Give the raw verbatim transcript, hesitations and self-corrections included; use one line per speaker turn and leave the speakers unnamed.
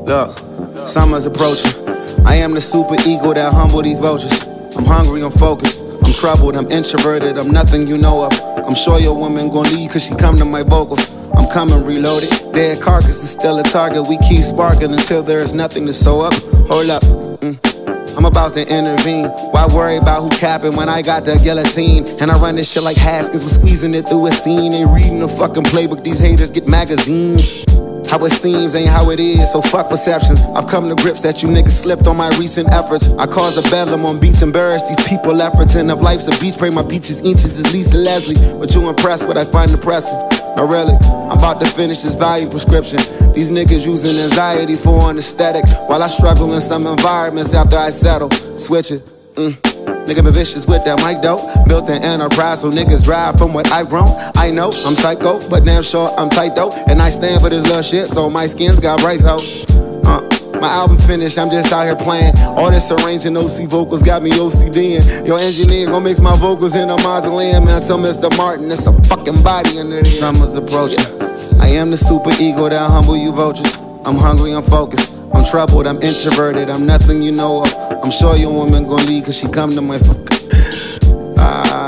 Look, summer's approaching. I am the super ego that humble these vultures. I'm hungry, I'm focused, I'm troubled, I'm introverted, I'm nothing you know of. I'm sure your woman gon' leave cause she come to my vocals. I'm coming reloaded, dead carcass is still a target. We keep sparking until there is nothing to sew up. Hold up, mm. I'm about to intervene. Why worry about who capping when I got the guillotine? And I run this shit like Haskins, we're squeezing it through a scene. Ain't reading the fucking playbook, these haters get magazines. How it seems ain't how it is, so fuck perceptions. I've come to grips that you niggas slipped on my recent efforts. I cause a bedlam on beats, embarrass these people that pretend of life's a beach. Pray my peaches inches is Lisa Leslie. But you impressed what I find depressing. No really, I'm about to finish this value prescription. These niggas using anxiety for an aesthetic, while I struggle in some environments after I settle. Switch it, mm. Nigga been vicious with that mic though. Built an enterprise so niggas drive from what I've grown. I know I'm psycho, but damn sure I'm tight though. And I stand for this little shit, so my skin's got bright hoe. Uh, my album finished, I'm just out here playing. All this arranging O C vocals got me O C D'ing. Your engineer gon' mix my vocals in a mausoleum. Man, tell Mister Martin it's a fucking body under there. Summer's approaching. I am the super ego that humble you vultures. I'm hungry, I'm focused, I'm troubled, I'm introverted, I'm nothing you know of. I'm sure your woman gon' leave cause she come to my fuck. Ah.